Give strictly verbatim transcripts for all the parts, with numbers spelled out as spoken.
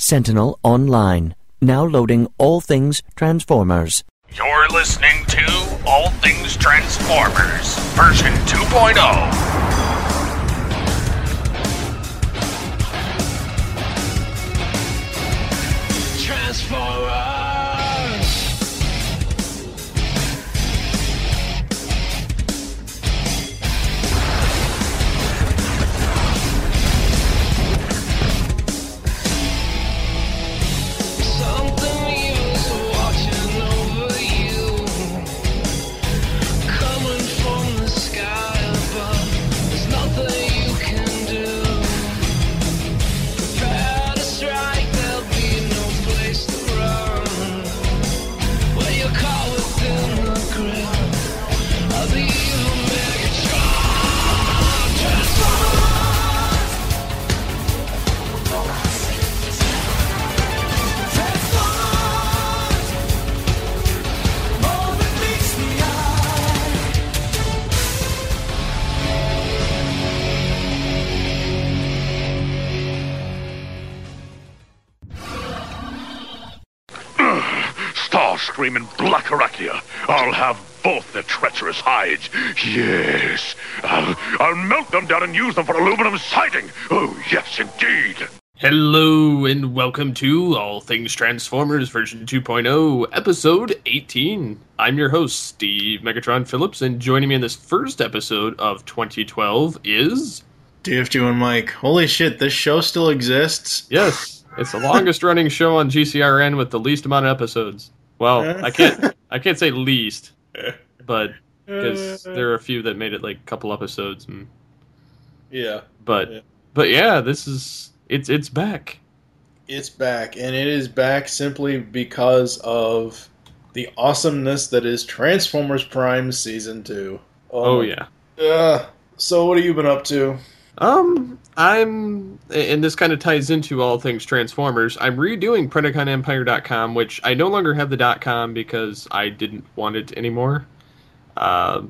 Sentinel Online. Now loading all things Transformers. You're listening to All Things Transformers, version two point oh. Transformers! Screaming Black Arachnia. I'll have both the treacherous hides. Yes. I'll, I'll melt them down and use them for aluminum siding. Oh, yes, indeed. Hello, and welcome to All Things Transformers version two point oh, episode eighteen. I'm your host, Steve Megatron Phillips, and joining me in this first episode of twenty twelve is... D F two and Mike. Holy shit, this show still exists? Yes, it's the longest running show on G C R N with the least amount of episodes. Well, I can't I can't say least, but because there are a few that made it like a couple episodes. And, yeah. But yeah. but yeah, this is it's it's back. It's back, and it is back simply because of the awesomeness that is Transformers Prime Season two. Oh, oh yeah. Uh, so what have you been up to? Um, I'm, and this kind of ties into All Things Transformers, I'm redoing Predacon Empire dot com, which I no longer have the .com because I didn't want it anymore. Uh,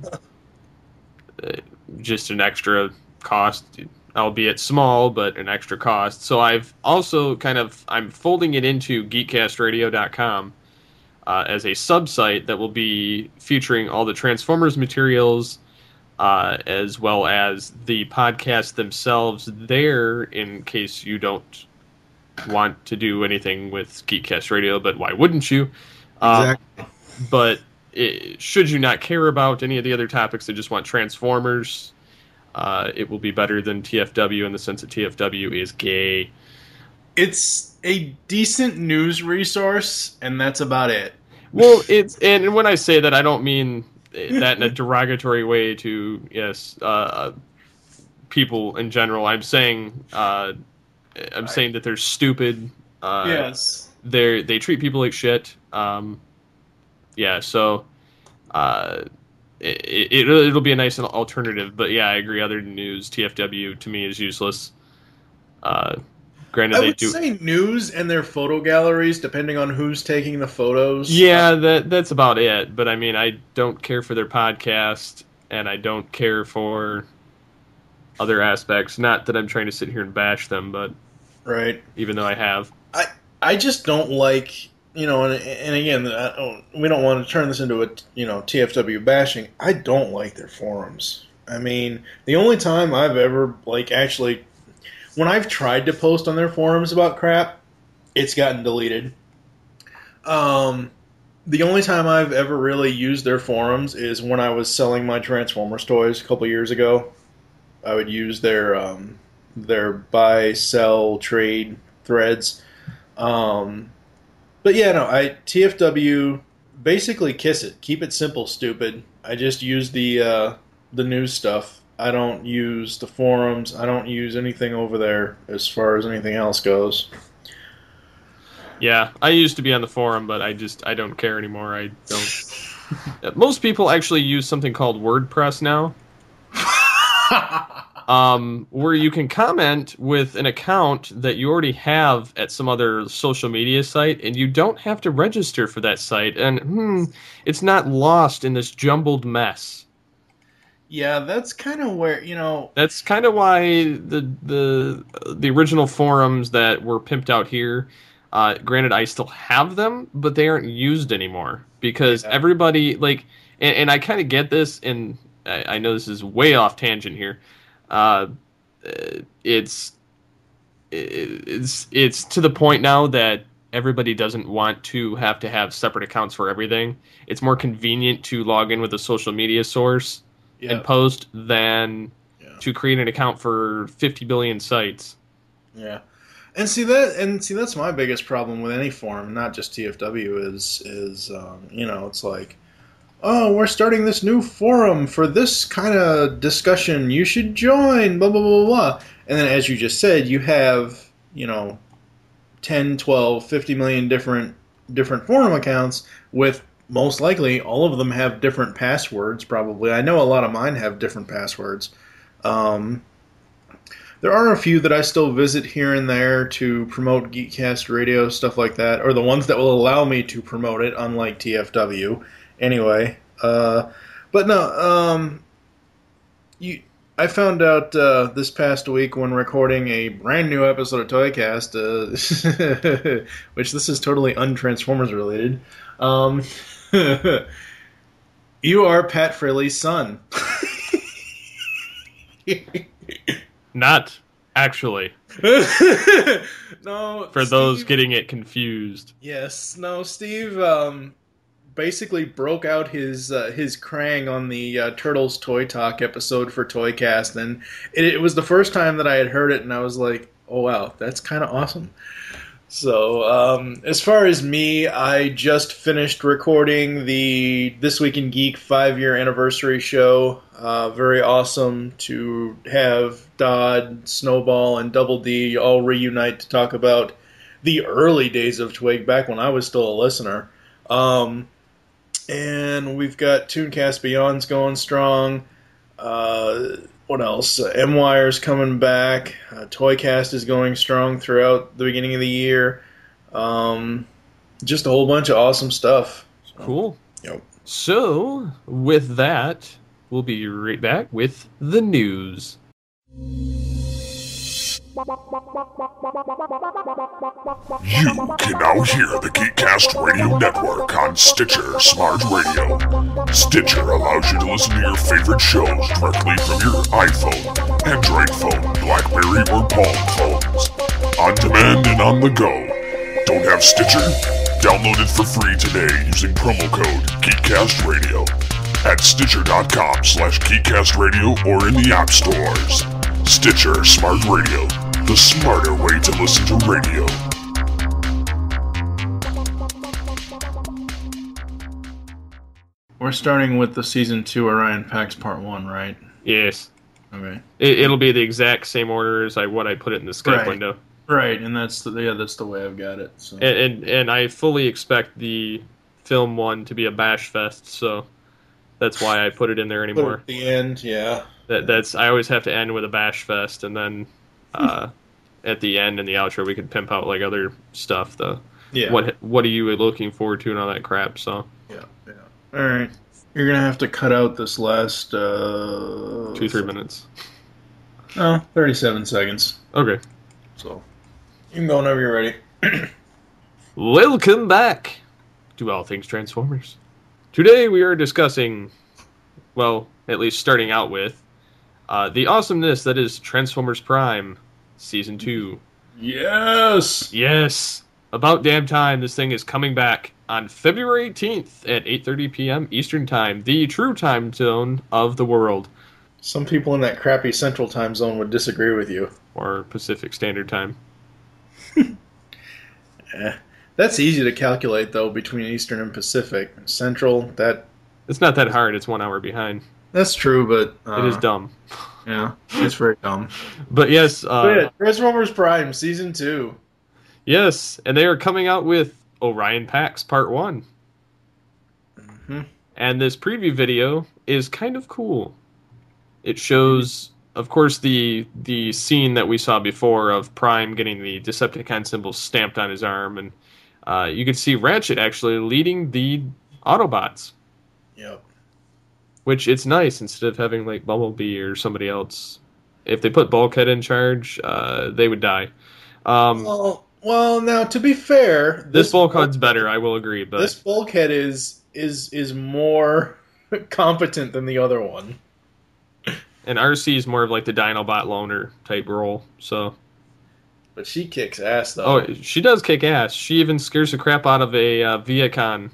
just an extra cost, albeit small, but an extra cost. So I've also kind of, I'm folding it into Geekcast Radio dot com uh, as a sub-site that will be featuring all the Transformers materials, Uh, as well as the podcasts themselves there, in case you don't want to do anything with Geekcast Radio, but why wouldn't you? Uh, exactly. But it, should you not care about any of the other topics and just want Transformers, uh, it will be better than T F W in the sense that T F W is gay. It's a decent news resource, and that's about it. Well, it's and when I say that, I don't mean that in a derogatory way to, yes, uh, people in general. I'm saying, uh, I'm saying that they're stupid. Uh, yes. They they treat people like shit. Um, yeah, so uh, it, it it'll be a nice alternative. But yeah, I agree. Other than news, T F W to me is useless. Uh, granted, I they would do say news and their photo galleries, depending on who's taking the photos. Yeah, that that's about it. But I mean, I don't care for their podcast, and I don't care for other aspects. Not that I'm trying to sit here and bash them, but right. Even though I have, I I just don't like, you know, and and again, I don't, we don't want to turn this into a, you know, T F W bashing. I don't like their forums. I mean, the only time I've ever like actually. When I've tried to post on their forums about crap, it's gotten deleted. Um, the only time I've ever really used their forums is when I was selling my Transformers toys a couple years ago. I would use their um, their buy, sell, trade threads. Um, but yeah, no, I T F W, basically kiss it. Keep it simple, stupid. I just use the uh, the news stuff. I don't use the forums. I don't use anything over there as far as anything else goes. Yeah, I used to be on the forum, but I just I don't care anymore. I don't. Most people actually use something called WordPress now, um, where you can comment with an account that you already have at some other social media site, and you don't have to register for that site, and hmm, it's not lost in this jumbled mess. Yeah, that's kind of where, you know... That's kind of why the the the original forums that were pimped out here, uh, granted, I still have them, but they aren't used anymore. Because Yeah. everybody, like... And, and I kind of get this, and I, I know this is way off tangent here. Uh, it's... It's, it's to the point now that everybody doesn't want to have to have separate accounts for everything. It's more convenient to log in with a social media source Yeah. and post than Yeah. to create an account for fifty billion sites. Yeah, and see that, and see that's my biggest problem with any forum, not just T F W. Is is um, you know, it's like, oh, we're starting this new forum for this kind of discussion. You should join. Blah blah blah blah. And then, as you just said, you have you know, ten, twelve, fifty million different different forum accounts with. Most likely, all of them have different passwords, probably. I know a lot of mine have different passwords. Um, there are a few that I still visit here and there to promote Geekcast Radio, stuff like that, or the ones that will allow me to promote it, unlike T F W. Anyway, uh, but no, um, you. I found out uh, this past week when recording a brand new episode of Toycast, uh, which this is totally un-Transformers related. Um, you are Pat Fraley's son. Not actually. No, For Steve, those getting it confused. Yes, no, Steve. Um, basically broke out his uh, his Krang on the uh, Turtles Toy Talk episode for Toycast, and it, it was the first time that I had heard it, and I was like, "Oh wow, that's kind of awesome." So, um, as far as me, I just finished recording the This Week in Geek five-year anniversary show. Uh, very awesome to have Dodd, Snowball, and Double D all reunite to talk about the early days of Twig, back when I was still a listener. Um, and we've got Tooncast Beyond's going strong. Uh, what else? Uh, M-Wire's coming back. Uh, Toycast is going strong throughout the beginning of the year. Um, just a whole bunch of awesome stuff. So, Cool. Yep. So, with that, we'll be right back with the news. You can now hear the Geekcast Radio Network on Stitcher Smart Radio. Stitcher allows you to listen to your favorite shows directly from your iPhone, Android phone, BlackBerry, or Palm phones. On demand and on the go. Don't have Stitcher? Download it for free today using promo code GeekCastRadio at Stitcher.com slash GeekCastRadio or in the app stores. Stitcher Smart Radio, the smarter way to listen to radio. We're starting with the Season two Orion Pax Part one, right? Yes. Okay. It, it'll be the exact same order as I what I put it in the Skype Right. window. Right, and that's the, yeah, that's the way I've got it. So. And, and and I fully expect the film one to be a bash fest, so that's why I put it in there But anymore. at the end, yeah. That that's I always have to end with a bash fest, and then uh, at the end and the outro we could pimp out like other stuff. Though, Yeah. what what are you looking forward to and all that crap? So Yeah, yeah. All right. You're going to have to cut out this last... Uh, two three minutes. No, thirty-seven seconds. Okay. So, you can go whenever you're ready. Welcome back to All Things Transformers. Today we are discussing, well, at least starting out with, uh, the awesomeness that is Transformers Prime Season two. Yes! Yes! About damn time this thing is coming back on February eighteenth at eight thirty p.m. Eastern Time, the true time zone of the world. Some people in that crappy Central Time Zone would disagree with you. Or Pacific Standard Time. Eh. That's easy to calculate, though, between Eastern and Pacific. Central, that... It's not that hard, it's one hour behind. That's true, but... Uh, It is dumb. Yeah, it's very dumb. But yes, uh, But yeah, Transformers Prime, Season two. yes, and they are coming out with Orion Pax Part one. Mm-hmm. And this preview video is kind of cool. It shows, of course, the the scene that we saw before of Prime getting the Decepticon symbol stamped on his arm, and uh, you can see Ratchet actually leading the Autobots. Yep. which it's nice instead of having like Bumblebee or somebody else. If they put Bulkhead in charge, uh, they would die. Um, well, well, now to be fair, this, this Bulkhead's better. I will agree, but this Bulkhead is is is more competent than the other one. And R C is more of like the Dinobot loner type role. So, but she kicks ass though. Oh, she does kick ass. She even scares the crap out of a uh, Viacon.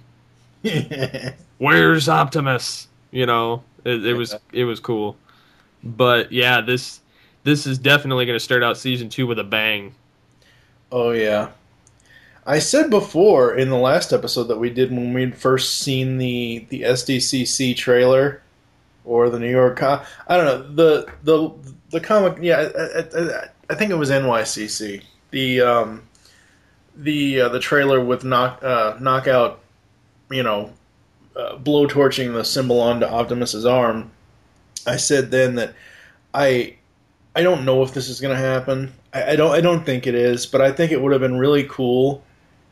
Where's Optimus? You know, it, it was it was cool. But yeah, this this is definitely going to start out season two with a bang. Oh yeah, I said before in the last episode that we did when we'd first seen the the S D C C trailer or the New York Com- I don't know the the the comic. Yeah, I, I, I think it was N Y C C. The um the uh, the trailer with knock uh, knockout, you know, uh, blowtorching the symbol onto Optimus's arm. I said then that I I don't know if this is going to happen. I, I don't I don't think it is, but I think it would have been really cool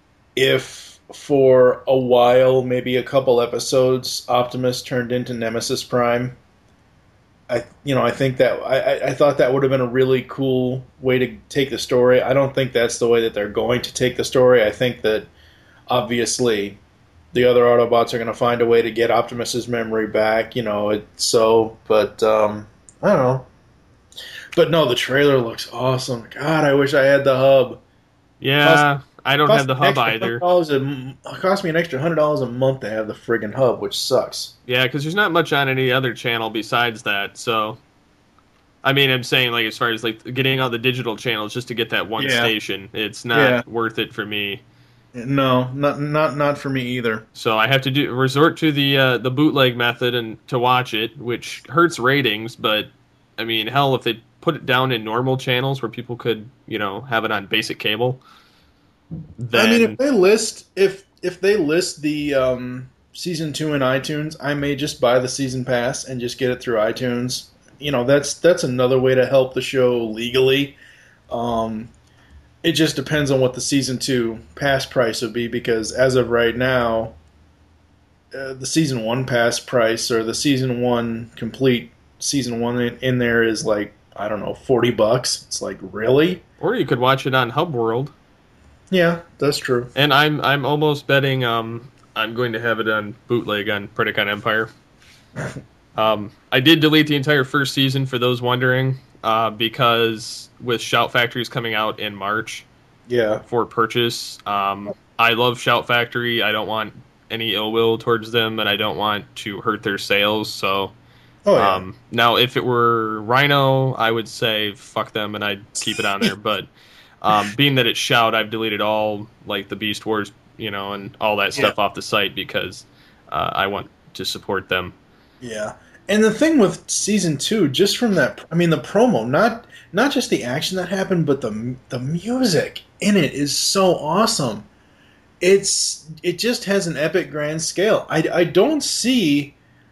if for a while, maybe a couple episodes, Optimus turned into Nemesis Prime. I you know I think that I, I thought that would have been a really cool way to take the story. I don't think that's the way that they're going to take the story. I think that obviously the other Autobots are going to find a way to get Optimus's memory back, you know, it, so, but, um, I don't know. But no, the trailer looks awesome. God, I wish I had the hub. Yeah, cost, I don't have the hub either. A, it cost me an extra one hundred dollars a month to have the friggin' hub, which sucks. Yeah, because there's not much on any other channel besides that, so... I mean, I'm saying, like, as far as, like, getting all the digital channels just to get that one yeah. station, it's not yeah. worth it for me. No, not not not for me either. So I have to do resort to the uh, the bootleg method and to watch it, which hurts ratings. But I mean, hell, if they put it down in normal channels where people could, you know, have it on basic cable. Then... I mean, if they list if if they list the um, season two in iTunes, I may just buy the season pass and just get it through iTunes. You know, that's that's another way to help the show legally. Um, It just depends on what the season two pass price would be, because as of right now, uh, the season one pass price or the season one complete season one in, in there is like, I don't know, forty bucks. It's like, really? Or you could watch it on Hub World. Yeah, that's true. And I'm I'm almost betting um I'm going to have it on bootleg on Predacon Empire. um, I did delete the entire first season for those wondering. Uh, because with Shout Factories coming out in March, yeah, for purchase, um, I love Shout Factory. I don't want any ill will towards them, and I don't want to hurt their sales. So, oh, yeah. um, now if it were Rhino, I would say fuck them, and I'd keep it on there. But um, being that it's Shout, I've deleted all like the Beast Wars, you know, and all that stuff yeah. off the site because uh, I want to support them. Yeah. And the thing with season two, just from that, I mean, the promo, not not just the action that happened, but the the music in it is so awesome. It's it just has an epic grand scale. I, I don't see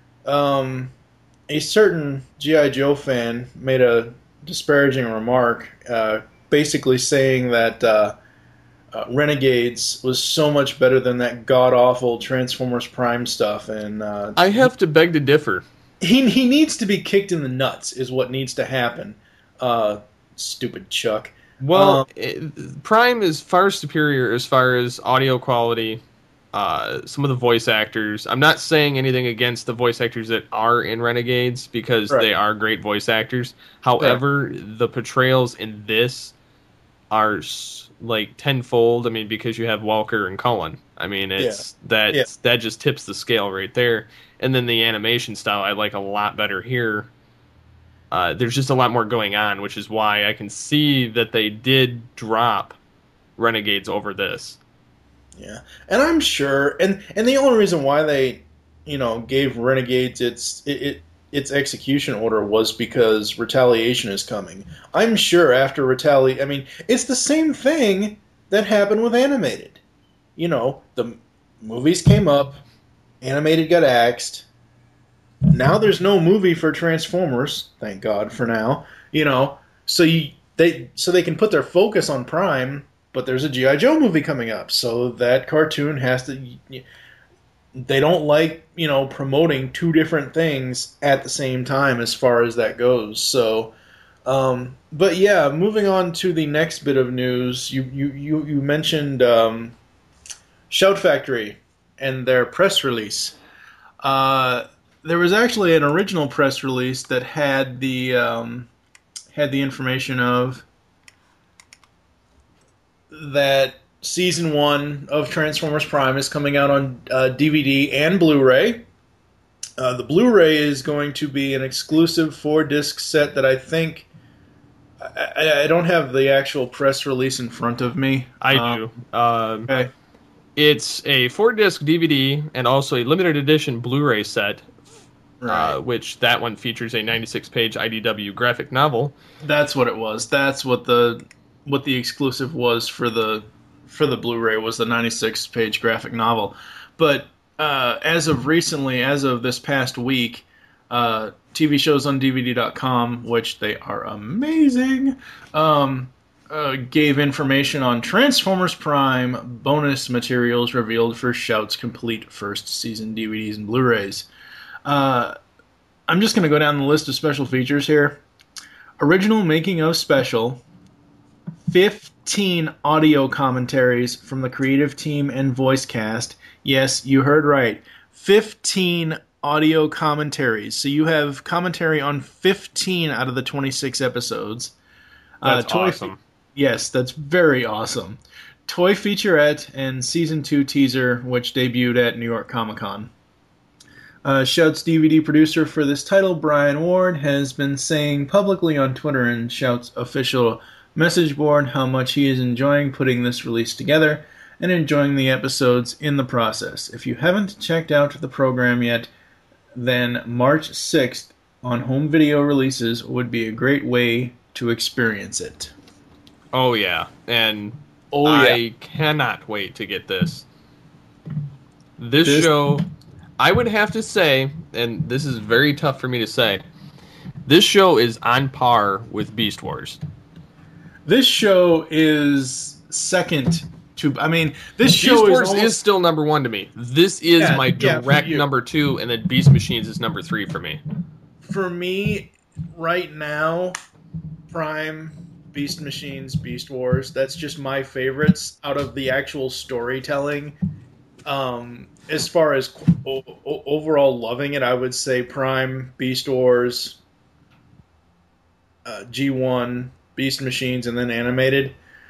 um, a certain G I. Joe fan made a disparaging remark, uh, basically saying that uh, uh, Renegades was so much better than that god awful Transformers Prime stuff. And uh, I have to beg to differ. He he needs to be kicked in the nuts is what needs to happen. Uh, stupid Chuck. Well, um, it, Prime is far superior as far as audio quality. Uh, some of the voice actors. I'm not saying anything against the voice actors that are in Renegades because right. they are great voice actors. However, right. the portrayals in this are like tenfold. I mean, because you have Walker and Cullen. I mean, it's yeah. that yeah. that just tips the scale right there. And then the animation style I like a lot better here. Uh, there's just a lot more going on, which is why I can see that they did drop Renegades over this. Yeah, and I'm sure, and, and the only reason why they, you know, gave Renegades its it, it its execution order was because Retaliation is coming. I'm sure after Retaliation, I mean, it's the same thing that happened with Animated. You know, the movies came up. Animated got axed. Now there's no movie for Transformers, thank God for now. You know, so you they so they can put their focus on Prime, but there's a G I. Joe movie coming up, so that cartoon has to. they don't like, you know, promoting two different things at the same time as far as that goes. So, um, but yeah, moving on to the next bit of news, you you you, you mentioned um, Shout Factory and their press release. Uh, there was actually an original press release that had the um, had the information of that season one of Transformers Prime is coming out on uh, D V D and Blu-ray. Uh, the Blu-ray is going to be an exclusive four-disc set that I think... I, I don't have the actual press release in front of me. I um, do. Um, okay. It's a four-disc D V D and also a limited edition Blu-ray set, Right. uh, which that one features a ninety-six page I D W graphic novel. That's what it was. That's what the what the exclusive was for the for the Blu-ray, was the ninety-six page graphic novel. But uh, as of recently, as of this past week, uh, T V shows on D V D dot com, which they are amazing, um, uh, gave information on Transformers Prime bonus materials revealed for Shout's complete first season D V Ds and Blu-rays. Uh, I'm just going to go down the list of special features here. Original making of special, fifteen audio commentaries from the creative team and voice cast. Yes, you heard right. fifteen audio commentaries. So you have commentary on fifteen out of the twenty-six episodes. That's uh, toy awesome. Fe- yes, that's very awesome. Toy featurette and season two teaser, which debuted at New York Comic Con. Uh, Shout's D V D producer for this title, Brian Ward, has been saying publicly on Twitter and Shout's official message board how much he is enjoying putting this release together and enjoying the episodes in the process. If you haven't checked out the program yet, then March sixth on home video releases would be a great way to experience it. Oh, yeah. And Oh, I yeah. cannot wait to get this. This, This- show, I would have to say, and this is very tough for me to say, this show is on par with Beast Wars. This show is second to... I mean, this Beast show Wars is almost... is still number one to me. This is Yeah, my yeah, for direct you. number two, and then Beast Machines is number three for me. For me, right now, Prime, Beast Machines, Beast Wars, that's just my favorites out of the actual storytelling. Um, as far as o- o- overall loving it, I would say Prime, Beast Wars, uh, G one, Beast Machines, and then animated.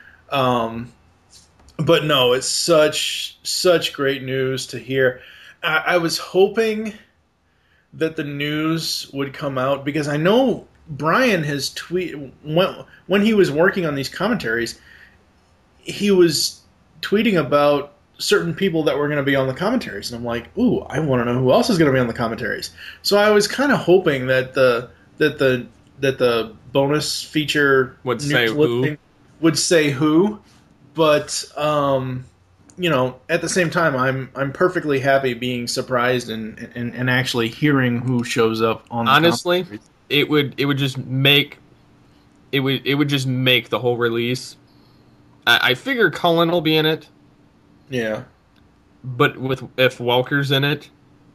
Um, but no, it's such such great news to hear. I, I was hoping that the news would come out, because I know Brian has tweet when when he was working on these commentaries, he was tweeting about certain people that were going to be on the commentaries, and I'm like, ooh, I want to know who else is going to be on the commentaries. So I was kind of hoping that the that the that the bonus feature Would news say who. listing would say who, but um, you know, at the same time, I'm I'm perfectly happy being surprised and and, and actually hearing who shows up on the Honestly, commentaries. it would it would just make it would it would just make the whole release. I, I figure Cullen will be in it, Yeah. but with if Welker's in it,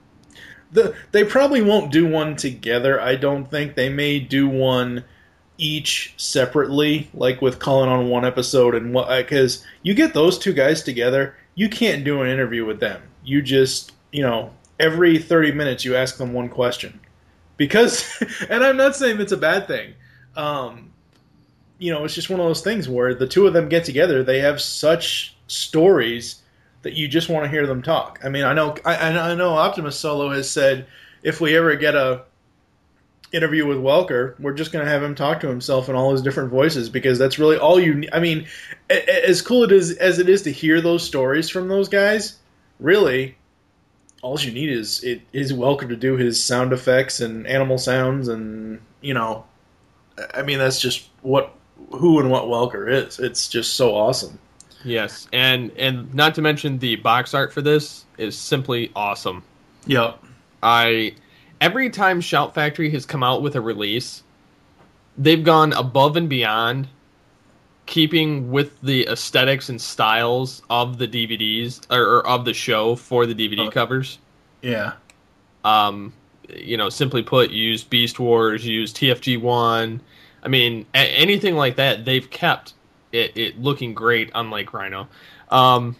The, they probably won't do one together, I don't think. They may do one each separately, like with Cullen on one episode, and what, because you get those two guys together, you can't do an interview with them. You just, you know, every thirty minutes you ask them one question. Because, and I'm not saying that's a bad thing. Um, you know, it's just one of those things where the two of them get together, they have such stories that you just want to hear them talk. I mean, I know I, I know Optimus Solo has said if we ever get a interview with Welker, we're just going to have him talk to himself in all his different voices, because that's really all you need. I mean, a- a- as cool it is as it is to hear those stories from those guys, really, all you need is it is Welker to do his sound effects and animal sounds, and you know, I mean, that's just what who and what Welker is. It's just so awesome. yes, and and not to mention the box art for this is simply awesome. Yep. I every time Shout Factory has come out with a release, they've gone above and beyond keeping with the aesthetics and styles of the D V Ds or, or of the show for the D V D Oh. covers. Yeah. Um, you know, simply put, use Beast Wars, use T F G one. I mean, a- anything like that, they've kept it, it looking great, unlike Rhino. Um,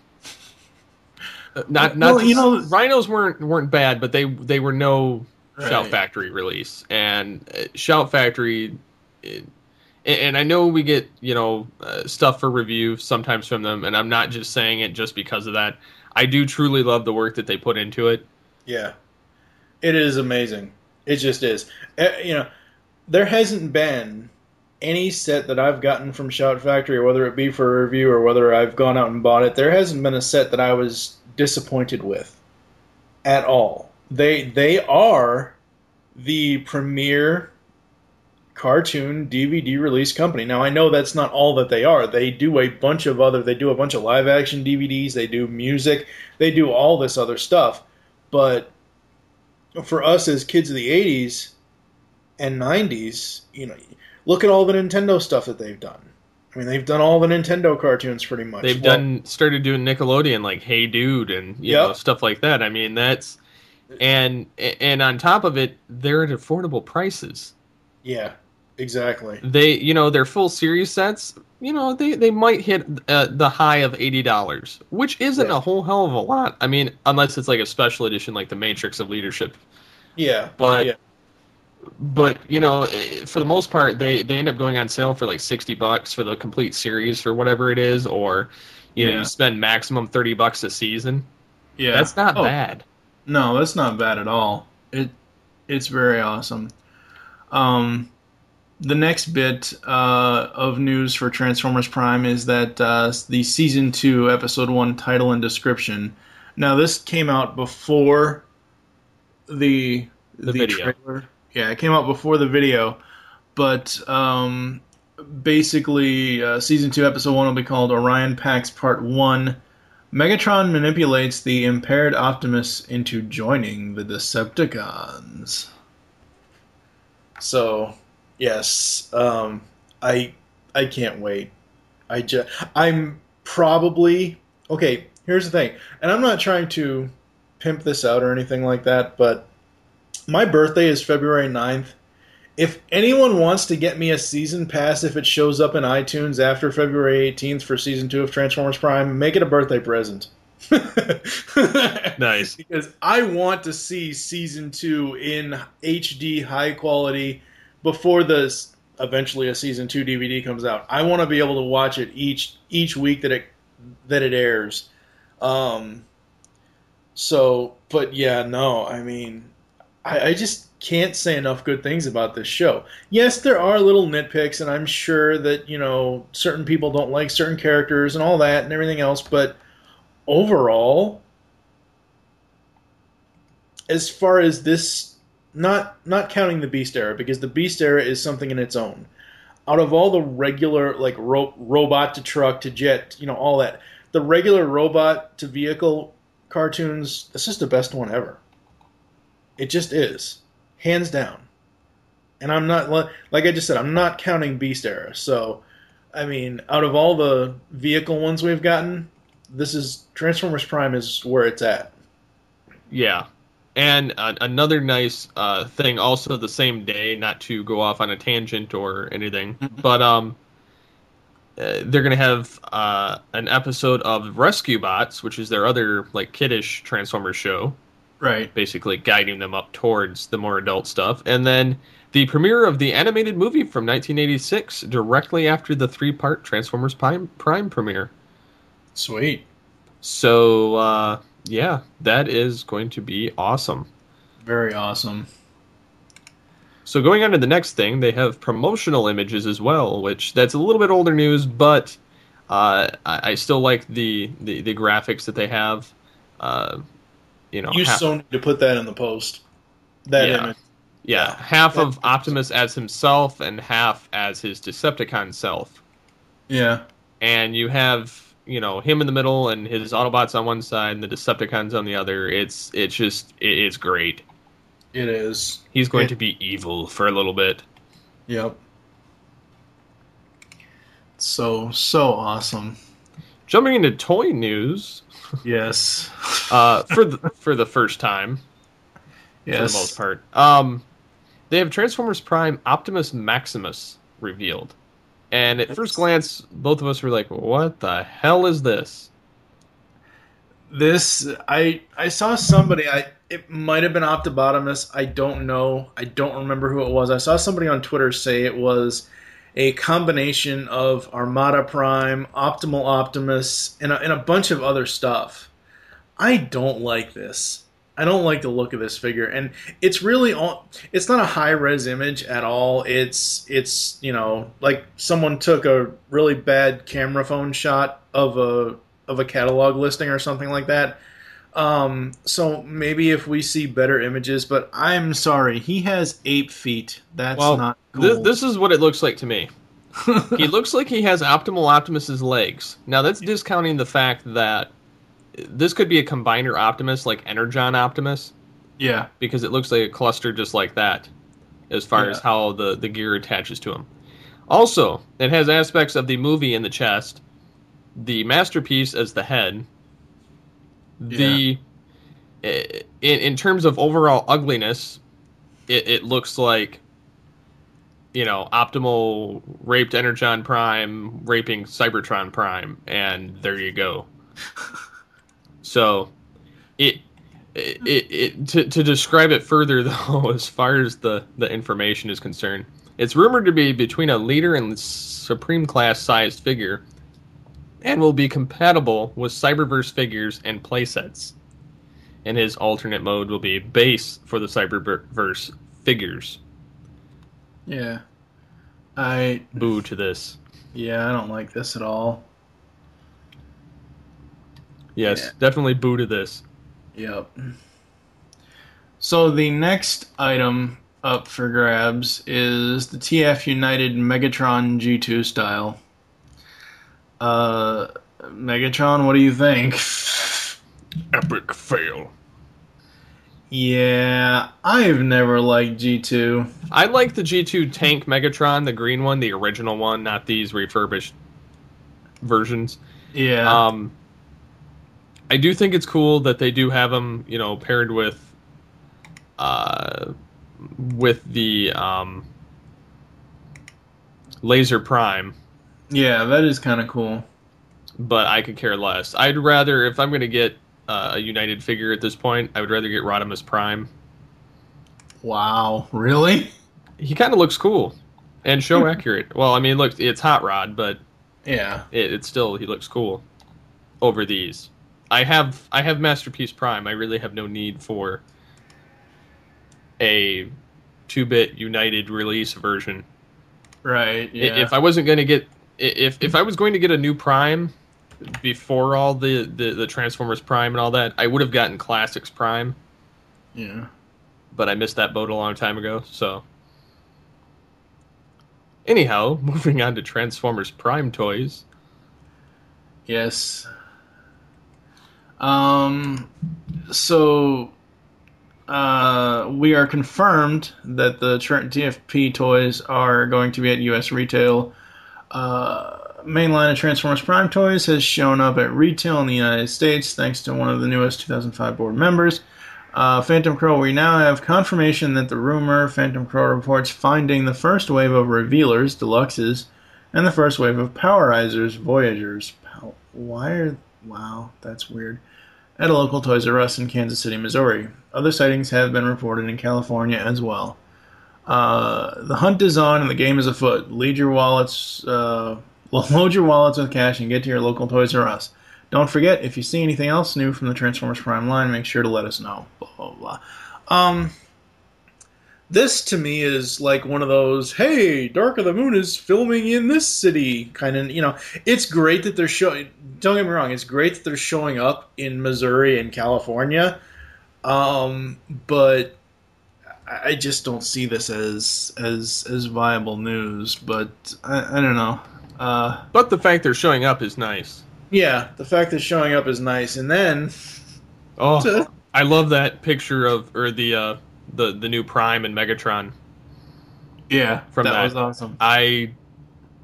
not not Well, to- you know- Rhinos weren't weren't bad, but they they were no Shout Right. Factory release, and uh, Shout Factory. It, and I know we get, you know, uh, stuff for review sometimes from them, and I'm not just saying it just because of that. I do truly love the work that they put into it. Yeah, it is amazing. It just is. Uh, you know, there hasn't been any set that I've gotten from Shout Factory, or whether it be for a review or whether I've gone out and bought it. There hasn't been a set that I was disappointed with at all. They they are the premier cartoon D V D release company. Now I know that's not all that they are. They do a bunch of other. They do a bunch of live action D V Ds. They do music. They do all this other stuff. But for us as kids of the eighties and nineties, you know, look at all the Nintendo stuff that they've done. I mean, they've done all the Nintendo cartoons pretty much. They've Well, done started doing Nickelodeon, like Hey Dude, and you Yep. know, stuff like that. I mean, that's and and on top of it, they're at affordable prices. Yeah, exactly. They, you know, their full series sets, you know, they, they might hit uh, the high of eighty dollars, which isn't Yeah. a whole hell of a lot. I mean, unless it's like a special edition, like the Matrix of Leadership. Yeah, But yeah. but you know, eh, for the most part, they, they end up going on sale for like sixty bucks for the complete series for whatever it is, or you know, Yeah. you spend maximum thirty bucks a season. Yeah. That's not Oh, bad. No, that's not bad at all. It it's very awesome. Um, the next bit uh, of news for Transformers Prime is that uh, the season two, episode one title and description. Now, this came out before the The video. trailer. Yeah, it came out before the video, but um, basically, uh, season two, episode one will be called Orion Pax Part One. Megatron manipulates the impaired Optimus into joining the Decepticons. So, yes, um, I I can't wait. I just I'm probably okay. Here's the thing, and I'm not trying to pimp this out or anything like that, but my birthday is February ninth. If anyone wants to get me a season pass, if it shows up in iTunes after February eighteenth for season two of Transformers Prime, make it a birthday present. Nice. Because I want to see season two in H D high quality before this eventually a season two D V D comes out. I want to be able to watch it each each week that it that it airs. Um. So, but yeah, no, I mean, I, I just can't say enough good things about this show. Yes, there are little nitpicks, and I'm sure that, you know, certain people don't like certain characters and all that and everything else, but overall, as far as this, not not counting the Beast era, because the Beast era is something in its own. Out of all the regular, like, ro- robot to truck to jet, you know, all that, the regular robot to vehicle cartoons, this is the best one ever. It just is. Hands down. And I'm not, like I just said, I'm not counting Beast era. So, I mean, out of all the vehicle ones we've gotten, this is, Transformers Prime is where it's at. Yeah. And uh, another nice uh, thing, also the same day, not to go off on a tangent or anything, but um, uh, they're going to have uh, an episode of Rescue Bots, which is their other like kiddish Transformers show, Right. basically guiding them up towards the more adult stuff. And then the premiere of the animated movie from nineteen eighty-six, directly after the three-part Transformers Prime, Prime premiere. Sweet. So, uh, yeah, that is going to be awesome. Very awesome. So going on to the next thing, they have promotional images as well, which that's a little bit older news, but uh, I, I still like the, the, the graphics that they have. Uh, you know, You ha- so need to put that in the post. That Yeah. image. yeah, half of Optimus as himself and half as his Decepticon self. Yeah. And you have, you know, him in the middle and his Autobots on one side and the Decepticons on the other. It's it's just it, it's great. It is. He's going It- to be evil for a little bit. Yep. So, so awesome. Jumping into toy news, Yes. uh, for the for the first time, Yes. for the most part, um, they have Transformers Prime Optimus Maximus revealed, and at first glance, both of us were like, "What the hell is this?" This I I saw somebody I it might have been Optibotimus. I don't know. I don't remember who it was. I saw somebody on Twitter say it was a combination of Armada Prime, Optimal Optimus, and a, and a bunch of other stuff. I don't like this. I don't like the look of this figure, and it's really all. It's not a high res image at all. It's it's you know like someone took a really bad camera phone shot of a of a catalog listing or something like that. Um, so maybe if we see better images, but I'm sorry, he has ape feet. That's Well, not cool. This, this is what it looks like to me. He looks like he has Optimal Optimus's legs. Now that's discounting the fact that this could be a combiner Optimus, like Energon Optimus, Yeah. because it looks like a cluster just like that, as far Yeah. as how the, the gear attaches to him. Also, it has aspects of the movie in the chest, the masterpiece as the head, the in, in terms of overall ugliness, it, it looks like, you know, Optimal raped Energon Prime raping Cybertron Prime, and there you go. So, it, it, it to, to describe it further, though, as far as the, the information is concerned, it's rumored to be between a leader and Supreme Class sized figure, and will be compatible with Cyberverse figures and playsets. And his alternate mode will be base for the Cyberverse figures. Yeah. I Boo to this. yeah, I don't like this at all. Yes, Yeah. definitely boo to this. Yep. So the next item up for grabs is the T F United Megatron G two style. Uh, Megatron, what do you think? Epic fail. Yeah, I've never liked G two. I like the G two Tank Megatron, the green one, the original one, not these refurbished versions. Yeah. Um, I do think it's cool that they do have them, you know, paired with, uh, with the um, Laser Prime. Yeah, that is kind of cool. But I could care less. I'd rather, if I'm going to get uh, a United figure at this point, I would rather get Rodimus Prime. Wow, really? He kind of looks cool and show accurate. Well, I mean, look, it's Hot Rod, but Yeah. it, it's still, he looks cool over these. I have I have Masterpiece Prime. I really have no need for a two-bit United release version. Right. I- Yeah. If I wasn't going to get if if I was going to get a new Prime before all the, the, the Transformers Prime and all that, I would have gotten Classics Prime, yeah. but I missed that boat a long time ago. So anyhow, moving on to Transformers Prime toys. Yes. Um. So, uh, we are confirmed that the Tr- T F P toys are going to be at U S retail. Uh, main line of Transformers Prime toys has shown up at retail in the United States thanks to one of the newest two thousand five board members. Uh, Phantom Crow, we now have confirmation that the rumor Phantom Crow reports finding the first wave of Revealers, Deluxes, and the first wave of Powerizers, Voyagers. Pow- why are... Wow, that's weird. At a local Toys R Us in Kansas City, Missouri. Other sightings have been reported in California as well. Uh, the hunt is on and the game is afoot. Lead your wallets, uh, load your wallets with cash and get to your local Toys R Us. Don't forget, if you see anything else new from the Transformers Prime line, make sure to let us know. Blah, blah, blah. Um, this to me is like one of those, hey, Dark of the Moon is filming in this city kind of, you know, it's great that they're showing, don't get me wrong, it's great that they're showing up in Missouri and California, um, but I just don't see this as as as viable news, but I, I don't know. Uh, But the fact they're showing up is nice. yeah, the fact that showing up is nice, and then Oh, I love that picture of or the uh, the the new Prime and Megatron. yeah, From that, that. was awesome. I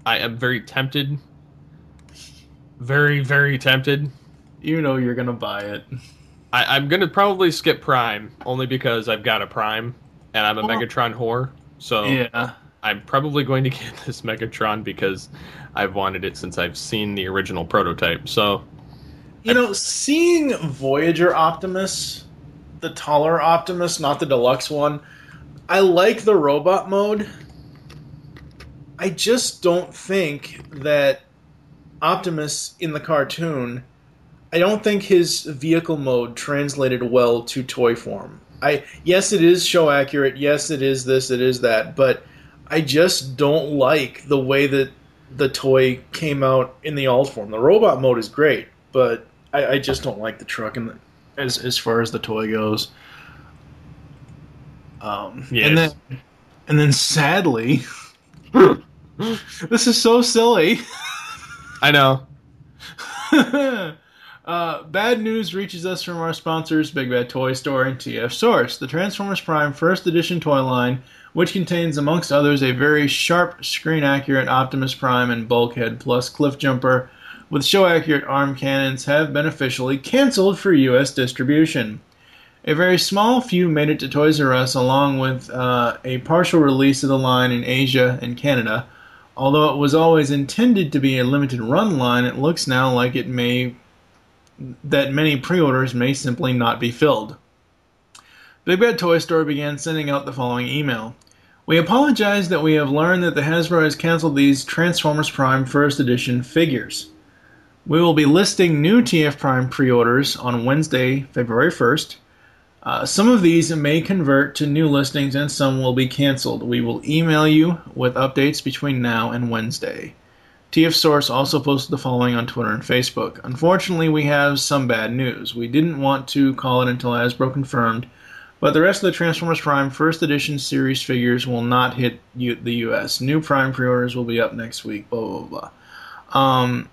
I am very tempted. Very, very tempted. You know you're gonna buy it. I, I'm gonna probably skip Prime only because I've got a Prime and I'm a Oh. Megatron whore. So Yeah. I'm probably going to get this Megatron because I've wanted it since I've seen the original prototype. So You know, seeing Voyager Optimus, the taller Optimus, not the deluxe one, I like the robot mode. I just don't think that Optimus in the cartoon, I don't think his vehicle mode translated well to toy form. I yes, it is show accurate. Yes, it is this, it is that, but I just don't like the way that the toy came out in the alt form. The robot mode is great, but I, I just don't like the truck in the, As as far as the toy goes. Um, Yes. and then and then sadly, this is so silly. I know. uh, bad news reaches us from our sponsors, Big Bad Toy Store and T F Source. The Transformers Prime First Edition toy line, which contains, amongst others, a very sharp, screen-accurate Optimus Prime and Bulkhead plus Cliff Jumper with show-accurate arm cannons, have been officially canceled for U S distribution. A very small few made it to Toys R Us, along with uh, a partial release of the line in Asia and Canada. Although it was always intended to be a limited run line, it looks now like it may that many pre-orders may simply not be filled. Big Bad Toy Store began sending out the following email. We apologize that we have learned that the Hasbro has canceled these Transformers Prime First Edition figures. We will be listing new T F Prime pre-orders on Wednesday, February first. Uh, some of these may convert to new listings and some will be canceled. We will email you with updates between now and Wednesday. T F Source also posted the following on Twitter and Facebook. Unfortunately, we have some bad news. We didn't want to call it until Hasbro confirmed, but the rest of the Transformers Prime First Edition series figures will not hit U- the U S. New Prime pre-orders will be up next week, blah, blah, blah. Um...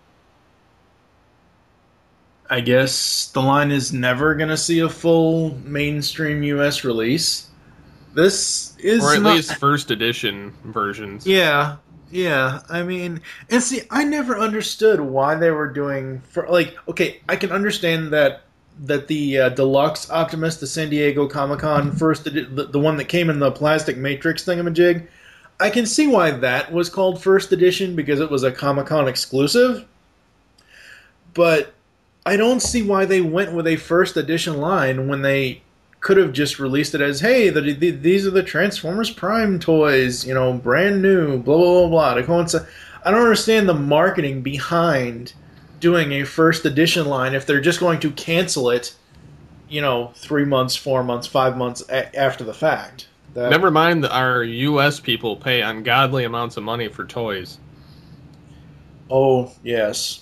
I guess the line is never going to see a full mainstream U S release. This is Or at not... least first edition versions. Yeah, yeah. I mean, and see, I never understood why they were doing... For, like, okay, I can understand that that the uh, deluxe Optimus, the San Diego Comic-Con first edi- the, the one that came in the plastic matrix thingamajig, I can see why that was called first edition because it was a Comic-Con exclusive. But I don't see why they went with a first edition line when they could have just released it as, hey, the, the, these are the Transformers Prime toys, you know, brand new, blah, blah, blah, blah. To coincide. I don't understand the marketing behind doing a first edition line if they're just going to cancel it, you know, three months, four months, five months a- after the fact. That, Never mind that our U S people pay ungodly amounts of money for toys. Oh, yes.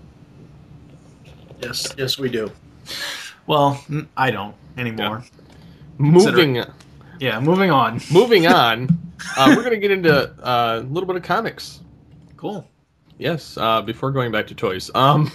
Yes, yes, we do. Well, n- I don't anymore. Moving, Yeah, moving on. moving on, uh, we're going to get into uh, a little bit of comics. Cool. Yes, uh, before going back to toys. Um,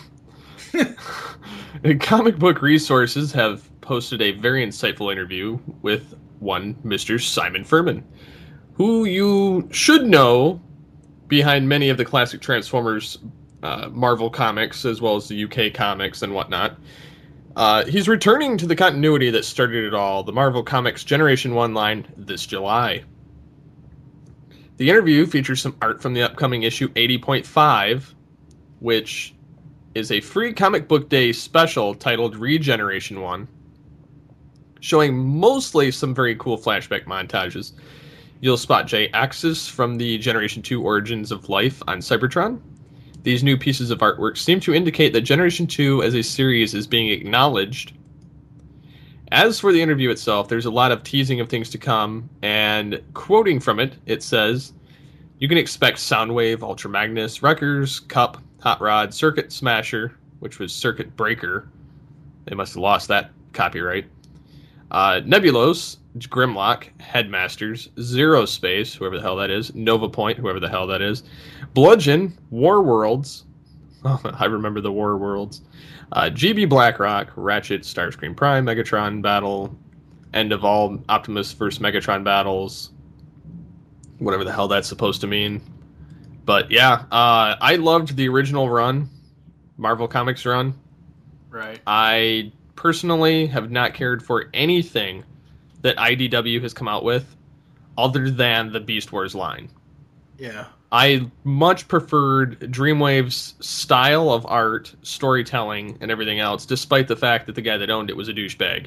Comic Book Resources have posted a very insightful interview with one Mister Simon Furman, who you should know behind many of the classic Transformers uh, Marvel comics, as well as the U K comics and whatnot. Uh, he's returning to the continuity that started it all, the Marvel Comics Generation one line, this July. The interview features some art from the upcoming issue eighty point five, which is a free comic book day special titled Regeneration one, showing mostly some very cool flashback montages. You'll spot J-Axis from the Generation two Origins of Life on Cybertron. These new pieces of artwork seem to indicate that Generation two as a series is being acknowledged. As for the interview itself, there's a lot of teasing of things to come, and quoting from it, it says, you can expect Soundwave, Ultra Magnus, Wreckers, Cup, Hot Rod, Circuit Smasher, which was Circuit Breaker. They must have lost that copyright. Uh, Nebulos, Grimlock, Headmasters, Zero Space, whoever the hell that is, Nova Point, whoever the hell that is, Bludgeon, War Worlds, oh, I remember the War Worlds, uh, G B Blackrock, Ratchet, Starscream Prime, Megatron Battle, End of All Optimus versus Megatron Battles, whatever the hell that's supposed to mean, But yeah, uh, I loved the original run, Marvel Comics run. Right. I personally have not cared for anything that I D W has come out with other than the Beast Wars line. Yeah. I much preferred Dreamwave's style of art, storytelling, and everything else, despite the fact that the guy that owned it was a douchebag.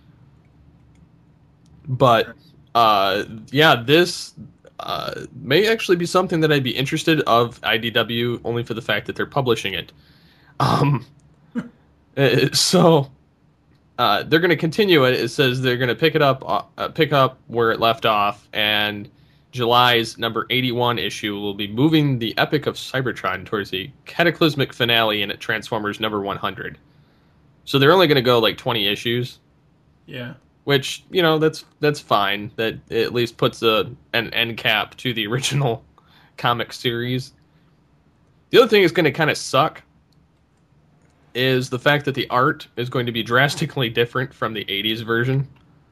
But, uh, yeah, this uh, may actually be something that I'd be interested of I D W, only for the fact that they're publishing it. Um, uh, so, uh, they're going to continue it. It says they're going to pick it up, uh, pick up where it left off, and July's number eighty-one issue will be moving the Epic of Cybertron towards a cataclysmic finale in Transformers number one hundred. So they're only going to go like twenty issues. Yeah. Which, you know, that's that's fine. That at least puts a an end cap to the original comic series. The other thing that's going to kind of suck is the fact that the art is going to be drastically different from the eighties version.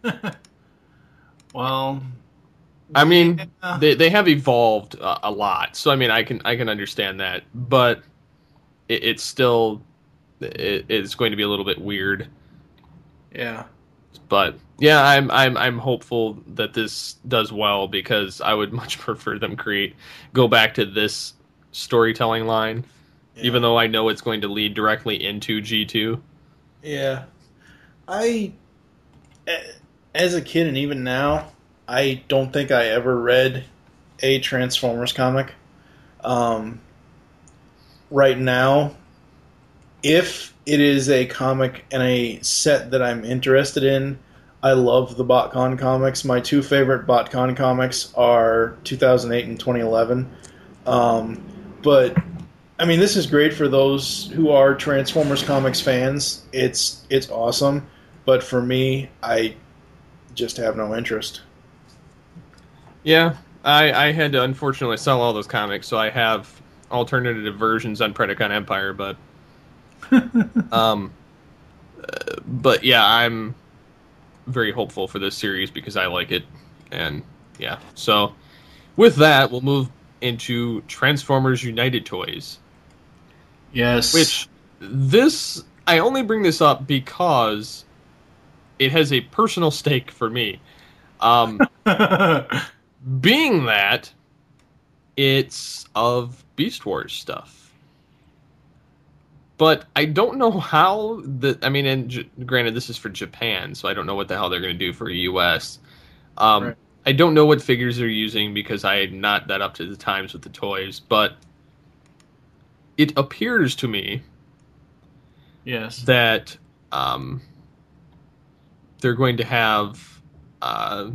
Well, I mean, yeah. they they have evolved a, a lot, so I mean, I can I can understand that, but it, it's still it, it's going to be a little bit weird. Yeah, but yeah, I'm I'm I'm hopeful that this does well because I would much prefer them create go back to this storytelling line, yeah. Even though I know it's going to lead directly into G two. Yeah, I as a kid and even now, I don't think I ever read a Transformers comic. Um, right now, if it is a comic and a set that I'm interested in, I love the BotCon comics. My two favorite BotCon comics are two thousand eight and twenty eleven. Um, but, I mean, this is great for those who are Transformers comics fans. It's it's awesome. But for me, I just have no interest. Yeah, I, I had to unfortunately sell all those comics, so I have alternative versions on Predacon Empire, but um, uh, but yeah, I'm very hopeful for this series because I like it, and yeah. So with that, we'll move into Transformers United Toys. Yes. Which this I only bring this up because it has a personal stake for me. Um. Being that it's of Beast Wars stuff. But I don't know how the I mean, and J- granted, this is for Japan, so I don't know what the hell they're going to do for U S. Um, right. I don't know what figures they're using because I'm not that up to the times with the toys, but it appears to me yes, that um, they're going to have uh,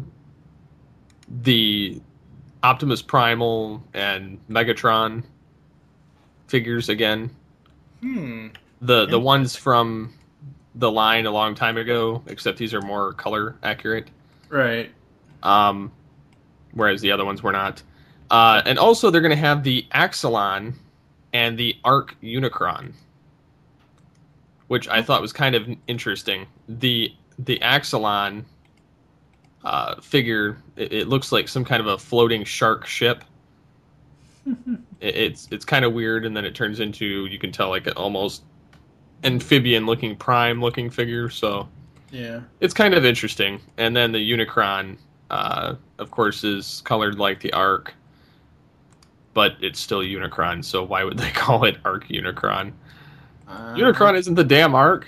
the Optimus Primal and Megatron figures again. Hmm. The the ones from the line a long time ago, except these are more color accurate. Right. Um, whereas the other ones were not. Uh, and also they're going to have the Axelon and the Arc Unicron, which I thought was kind of interesting. The the Axelon uh, figure, it, it looks like some kind of a floating shark ship. it, it's it's kind of weird, and then it turns into, you can tell, like an almost amphibian-looking, prime-looking figure. So yeah, it's kind of interesting. And then the Unicron, uh, of course, is colored like the Arc, but it's still Unicron, so why would they call it Arc Unicron? Uh, Unicron isn't the damn Arc.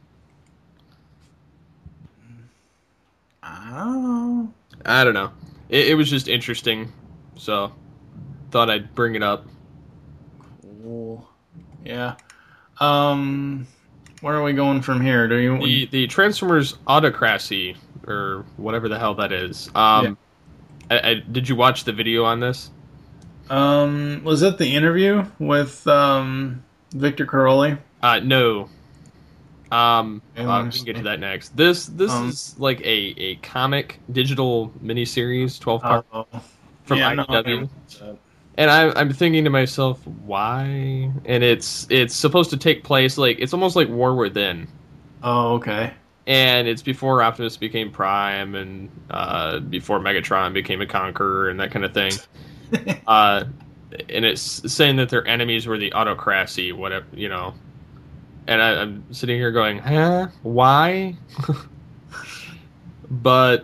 Oh. I don't know. It, it was just interesting, so thought I'd bring it up. Cool. Yeah. Um, where are we going from here? Do you the the Transformers Autocracy, or whatever the hell that is? Um, yeah. I, I, did you watch the video on this? Um, was that the interview with um Victor Caroli? Uh, no. Um, uh, we can get to that next. This this um, is like a, a comic digital miniseries, twelve part uh, from yeah, I D W. No, and I'm I'm thinking to myself, why? And it's it's supposed to take place like it's almost like War Within. Oh, okay. And it's before Optimus became Prime, and uh, before Megatron became a Conqueror, and that kind of thing. uh, and it's saying that their enemies were the autocracy, whatever, you know. And I, I'm sitting here going, huh? Why? But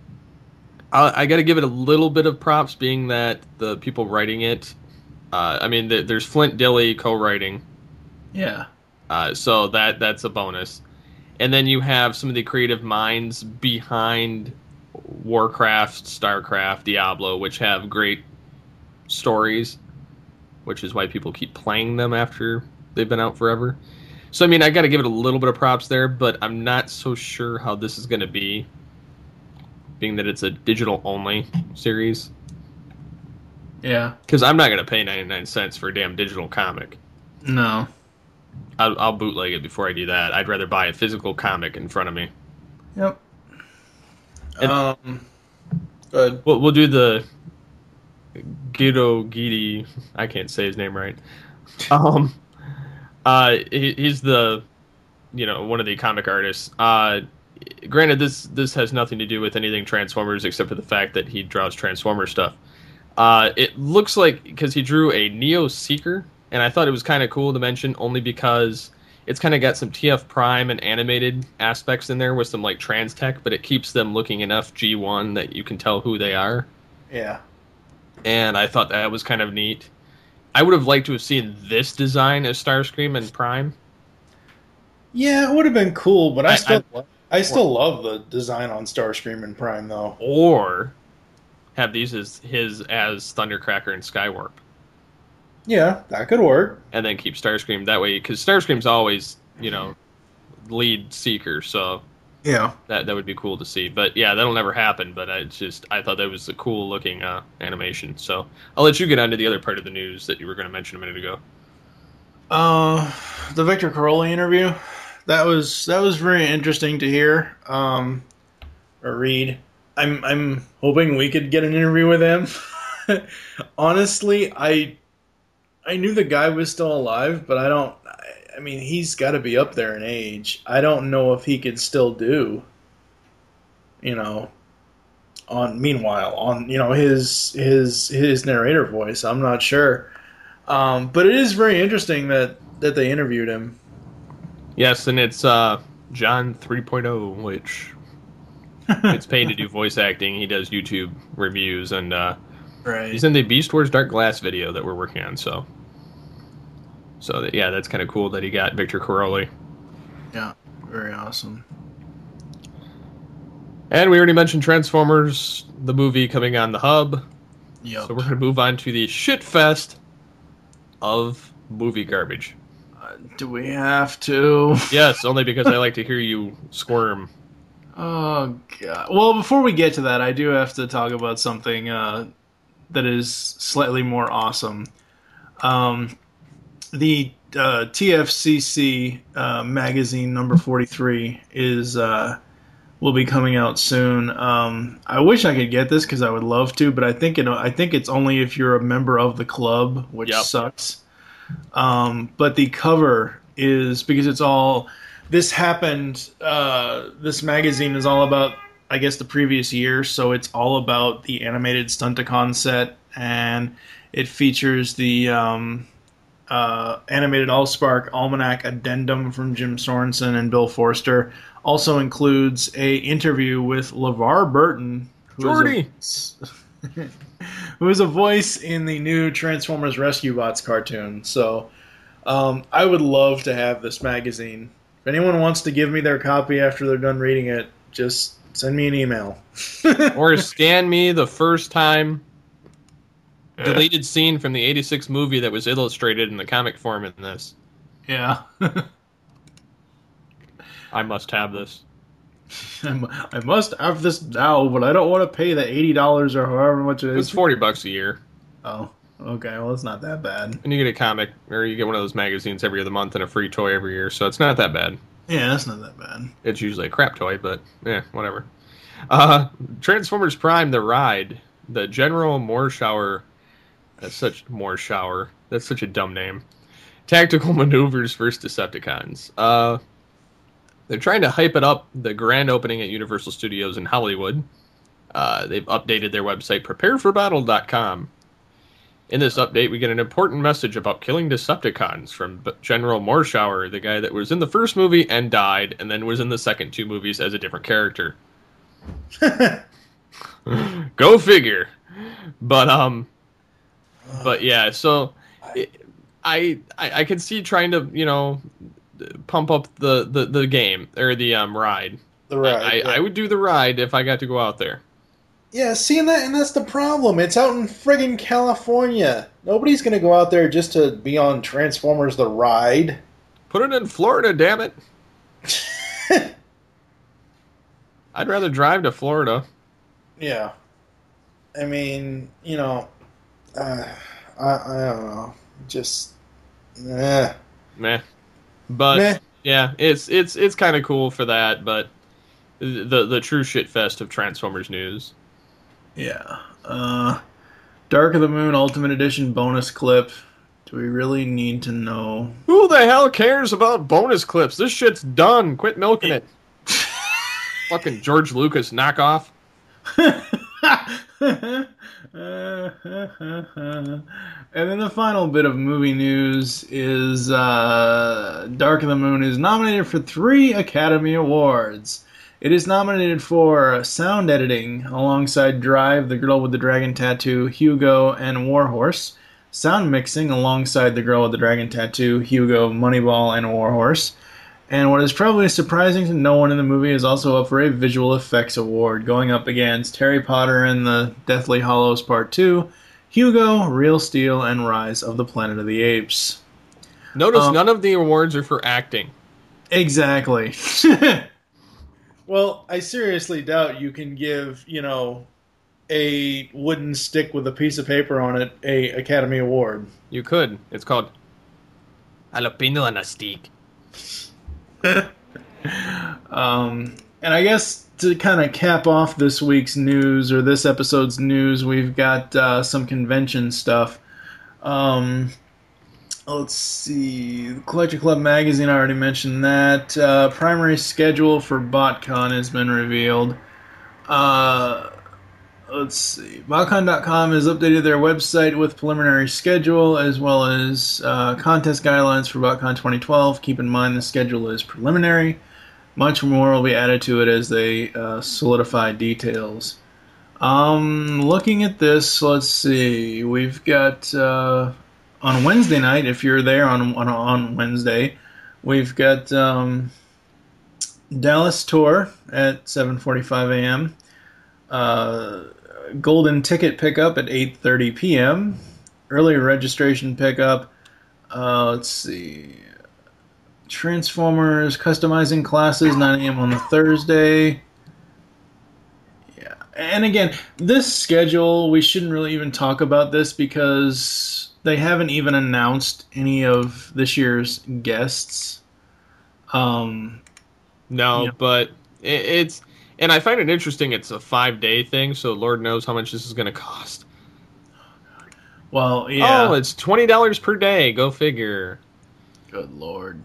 I, I got to give it a little bit of props, being that the people writing it, uh, I mean, the, there's Flint Dille co-writing. Yeah. Uh, so that that's a bonus. And then you have some of the creative minds behind Warcraft, StarCraft, Diablo, which have great stories, which is why people keep playing them after they've been out forever. So, I mean, I got to give it a little bit of props there, but I'm not so sure how this is going to be, being that it's a digital-only series. Yeah. Because I'm not going to pay ninety-nine cents for a damn digital comic. No. I'll, I'll bootleg it before I do that. I'd rather buy a physical comic in front of me. Yep. And Um, good. we'll, we'll do the Guido Guidi. I can't say his name right. Um, uh, he, he's the, you know, one of the comic artists. Uh, granted, this this has nothing to do with anything Transformers except for the fact that he draws Transformer stuff. Uh, it looks like, because he drew a Neo Seeker, and I thought it was kind of cool to mention only because it's kind of got some T F Prime and animated aspects in there with some like trans tech, but it keeps them looking enough G one that you can tell who they are. Yeah. And I thought that was kind of neat. I would have liked to have seen this design as Starscream and Prime. Yeah, it would have been cool, but I, I- still I, still love the design on Starscream and Prime though. Or have these as his as Thundercracker and Skywarp. Yeah, that could work. And then keep Starscream that way, because Starscream's always, you know, lead seeker, so Yeah. that that would be cool to see. But yeah, that'll never happen, but I just I thought that was a cool looking uh, animation. So I'll let you get on to the other part of the news that you were going to mention a minute ago. Uh, the Victor Caroli interview. That was that was very interesting to hear. Um, Or read. I'm I'm hoping we could get an interview with him. Honestly, I I knew the guy was still alive, but I don't. I, I mean, he's got to be up there in age. I don't know if he could still do. You know, on meanwhile on you know his his his narrator voice. I'm not sure, um, but it is very interesting that that they interviewed him. Yes, and it's uh, John three point oh, which it's paid to do voice acting. He does YouTube reviews, and uh, right. he's in the Beast Wars Dark Glass video that we're working on. So, so that, yeah, that's kind of cool that he got Victor Caroli. Yeah. Very awesome. And we already mentioned Transformers, the movie coming on the hub. Yep. So we're going to move on to the shit fest of movie garbage. Uh, do we have to? Yes, only because I like to hear you squirm. Oh god. Well, before we get to that, I do have to talk about something uh, that is slightly more awesome. Um, the uh, T F C C uh, magazine number forty-three is uh, will be coming out soon. Um, I wish I could get this because I would love to, but I think it, I think it's only if you're a member of the club, which Yep. sucks. Um, but the cover is, because it's all. This happened, uh, this magazine is all about, I guess, the previous year, so it's all about the animated Stunticon set, and it features the um, uh, animated Allspark Almanac addendum from Jim Sorensen and Bill Forster. Also includes a interview with LeVar Burton, who Jordy! is a, who is a voice in the new Transformers Rescue Bots cartoon. So um, I would love to have this magazine. If anyone wants to give me their copy after they're done reading it, just send me an email. Or scan me the first time deleted scene from the eighty-six movie that was illustrated in the comic form in this. Yeah. I must have this. I'm- I must have this now, but I don't want to pay the eighty dollars or however much it It's is. forty bucks a year. Oh, okay. Well, it's not that bad. And you get a comic, or you get one of those magazines every other month and a free toy every year, so it's not that bad. Yeah, that's not that bad. It's usually a crap toy, but yeah, whatever. Uh, Transformers Prime, The Ride, the General Moorshower, that's such, Moorshower, that's such a dumb name. Tactical Maneuvers versus Decepticons. Uh, they're trying to hype it up, the grand opening at Universal Studios in Hollywood. Uh, they've updated their website, prepare for battle dot com. In this update, we get an important message about killing Decepticons from B- General Morshower, the guy that was in the first movie and died, and then was in the second two movies as a different character. Go figure. But um, but yeah. So it, I, I I can see trying to you know pump up the, the, the game or the um ride. The ride. I, yeah. I, I would do the ride if I got to go out there. Yeah, see, and, that, and that's the problem. It's out in friggin' California. Nobody's going to go out there just to be on Transformers the Ride. Put it in Florida, damn it. I'd rather drive to Florida. Yeah. I mean, you know, uh, I, I don't know. Just, eh. Meh. But, Meh. yeah, it's it's it's kind of cool for that, but the, the true shit fest of Transformers news. Yeah. Uh, Dark of the Moon Ultimate Edition bonus clip. Do we really need to know? Who the hell cares about bonus clips? This shit's done. Quit milking it. Fucking George Lucas knockoff. And then the final bit of movie news is uh, Dark of the Moon is nominated for three Academy Awards. It is nominated for sound editing alongside Drive, The Girl with the Dragon Tattoo, Hugo, and Warhorse. Sound mixing alongside The Girl with the Dragon Tattoo, Hugo, Moneyball, and Warhorse. And what is probably surprising to no one in the movie is also up for a Visual Effects Award, going up against Harry Potter and the Deathly Hallows Part two, Hugo, Real Steel, and Rise of the Planet of the Apes. Notice Um, none of the awards are for acting. Exactly. Well, I seriously doubt you can give, you know, a wooden stick with a piece of paper on it a Academy Award. You could. It's called Jalapeno on a Stick. Um, and I guess to kind of cap off this week's news, or this episode's news, we've got uh, some convention stuff. Um, let's see. The Collector Club magazine, I already mentioned that. Uh, primary schedule for BotCon has been revealed. Uh, let's see. BotCon dot com has updated their website with preliminary schedule as well as uh, contest guidelines for BotCon twenty twelve. Keep in mind the schedule is preliminary. Much more will be added to it as they uh, solidify details. Um, looking at this, let's see. We've got uh, on Wednesday night, if you're there on on, on Wednesday, we've got um, Dallas Tour at seven forty-five a.m. Uh, golden ticket pickup at eight thirty p.m. Early registration pickup. Uh, let's see. Transformers customizing classes nine a.m. on the Thursday. Yeah, and again, this schedule, we shouldn't really even talk about this because they haven't even announced any of this year's guests. Um, No, Yeah. but it, it's... And I find it interesting it's a five-day thing, so Lord knows how much this is going to cost. well, yeah. Oh, it's twenty dollars per day. Go figure. Good Lord.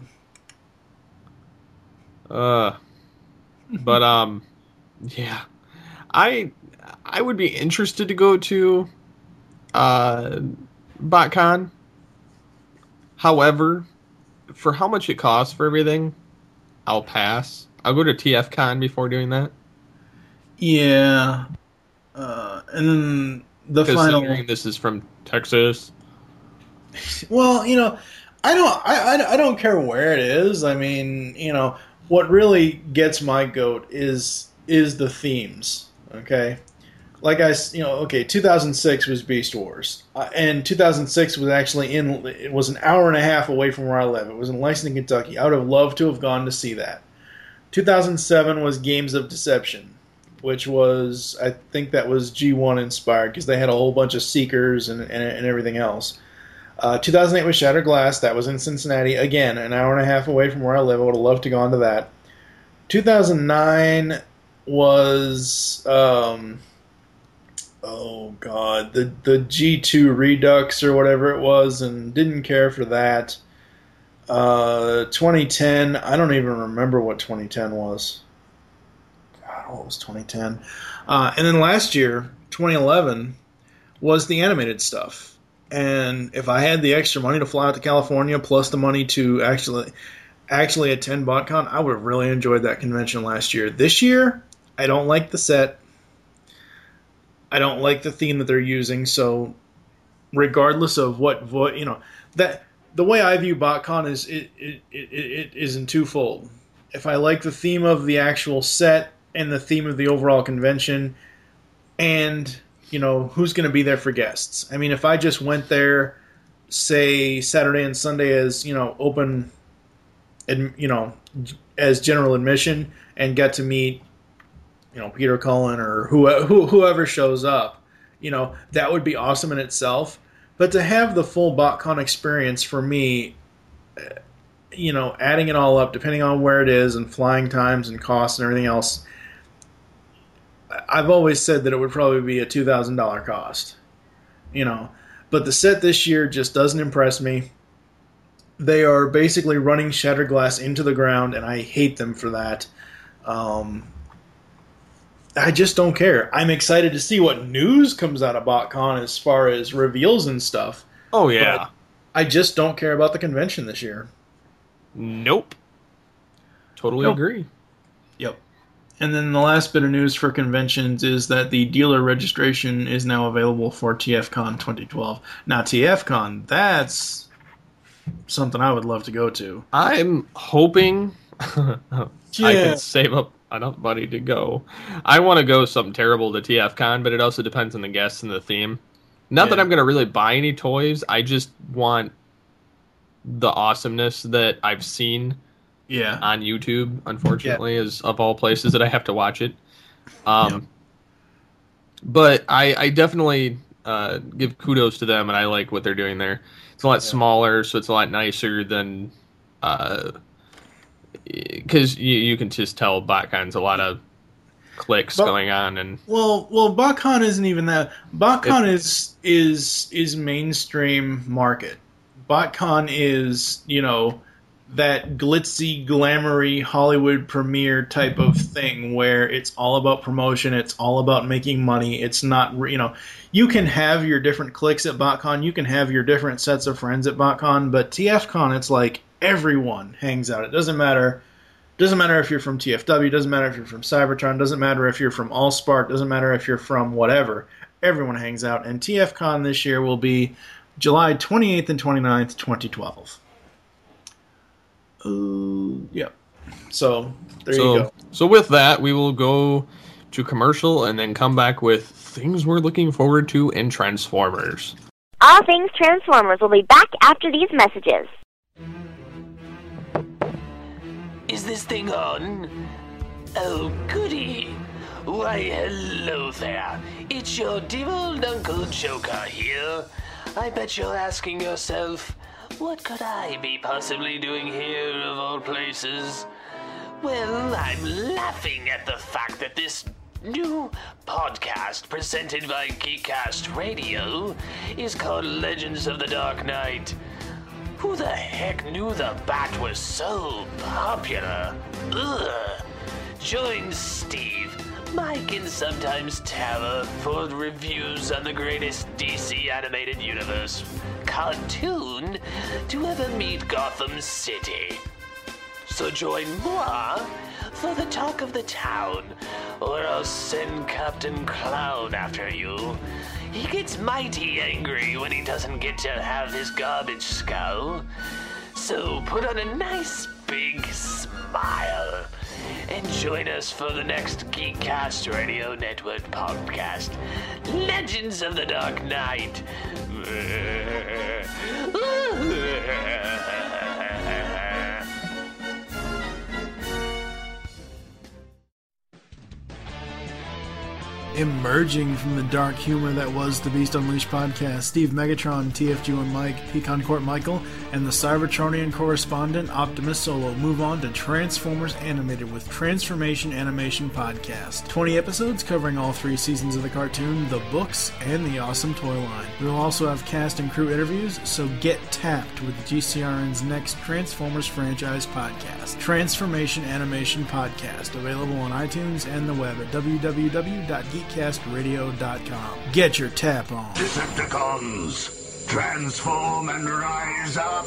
Uh, but, um, yeah. I I would be interested to go to uh, BotCon. However, for how much it costs for everything, I'll pass. I'll go to TFCon before doing that. Yeah. Uh, and then the final... Considering this is from Texas. Well, you know, I don't, I, I, I don't care where it is. I mean, you know, what really gets my goat is is the themes. Okay, like I, s- you know, okay, two thousand six was Beast Wars, uh, and two thousand six was actually in. It was an hour and a half away from where I live. It was in Lexington, Kentucky. I would have loved to have gone to see that. two thousand seven was Games of Deception, which was, I think that was G one inspired because they had a whole bunch of Seekers and and, and everything else. Uh, two thousand eight was Shattered Glass. That was in Cincinnati. Again, an hour and a half away from where I live. I would have loved to go on to that. two thousand nine was, um, oh god, the the G two Redux or whatever it was, and didn't care for that. Uh, twenty ten, I don't even remember what twenty ten was. God, what was twenty ten? Uh, and then last year, twenty eleven, was the animated stuff. And if I had the extra money to fly out to California, plus the money to actually actually attend BotCon, I would have really enjoyed that convention last year. This year, I don't like the set. I don't like the theme that they're using. So, regardless of what, what you know, that the way I view BotCon is it it, it it is in twofold. If I like the theme of the actual set and the theme of the overall convention, and you know, who's going to be there for guests? I mean, if I just went there, say Saturday and Sunday as, you know, open, you know, as general admission, and get to meet, you know, Peter Cullen or who, who, whoever shows up, you know, that would be awesome in itself. But to have the full BotCon experience for me, you know, adding it all up, depending on where it is and flying times and costs and everything else, I've always said that it would probably be a two thousand dollars cost, you know, but the set this year just doesn't impress me. They are basically running Shattered Glass into the ground, and I hate them for that. Um, I just don't care. I'm excited to see what news comes out of BotCon as far as reveals and stuff. Oh, yeah. I just don't care about the convention this year. Nope. Totally Nope. agree. Yep. And then the last bit of news for conventions is that the dealer registration is now available for TFCon twenty twelve. Now, TFCon, that's something I would love to go to. I'm hoping I can save up enough money to go. I want to go something terrible to TFCon, but it also depends on the guests and the theme. Not Yeah. that I'm going to really buy any toys. I just want the awesomeness that I've seen Yeah. on YouTube, unfortunately, is of all places that I have to watch it. Um, Yep. But I, I definitely uh, give kudos to them, and I like what they're doing there. It's a lot smaller, so it's a lot nicer than... Because uh, you, you can just tell BotCon's a lot of clicks But- going on. and Well, well, BotCon isn't even that. BotCon is is is mainstream market. BotCon is, you know, that glitzy, glamoury Hollywood premiere type of thing where it's all about promotion, it's all about making money. It's not, you know, you can have your different cliques at BotCon, you can have your different sets of friends at BotCon, but TFCon, it's like everyone hangs out. It doesn't matter. Doesn't matter if you're from T F W, doesn't matter if you're from Cybertron, doesn't matter if you're from Allspark, doesn't matter if you're from whatever. Everyone hangs out, and TFCon this year will be July twenty-eighth and twenty-ninth, twenty twelve. Uh, yeah. So, there so, you go. So with that, we will go to commercial and then come back with things we're looking forward to in Transformers. All Things Transformers will be back after these messages. Is this thing on? Oh, goody. Why, hello there. It's your dear old Uncle Joker here. I bet you're asking yourself, what could I be possibly doing here of all places? Well, I'm laughing at the fact that this new podcast presented by Geekcast Radio is called Legends of the Dark Knight. Who the heck knew the Bat was so popular? Ugh. Join Steve, Mike, and sometimes Tara for reviews on the greatest D C animated universe cartoon to ever meet Gotham City. So join moi for the talk of the town, or I'll send Captain Clown after you. He gets mighty angry when he doesn't get to have his garbage skull. So put on a nice big smile and join us for the next Geekcast Radio Network podcast, Legends of the Dark Knight. Emerging from the dark humor that was the Beast Unleashed podcast, Steve Megatron, T F G one Mike, Pecan Court Michael, and the Cybertronian correspondent Optimus Solo move on to Transformers Animated with Transformation Animation Podcast. twenty episodes covering all three seasons of the cartoon, the books, and the awesome toy line. We will also have cast and crew interviews, so get tapped with G C R N's next Transformers franchise podcast, Transformation Animation Podcast, available on iTunes and the web at w w w dot geek cast radio dot com. Get your tap on. Decepticons, Transform and rise up.